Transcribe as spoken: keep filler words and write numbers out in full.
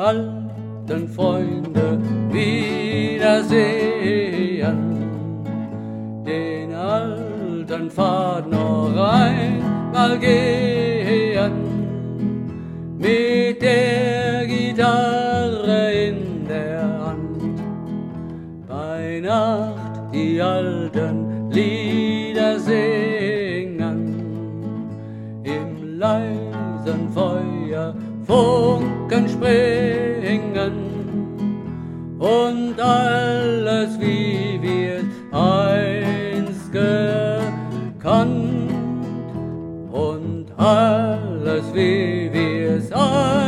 alten Freunde wiedersehen, den alten Pfad noch einmal gehen, mit der Gitarre in der Hand, bei Nacht die alten Lieder singen, im leisen Feuer Funken springen und alles, wie wir einst gekannt, und alles, wie wir es einst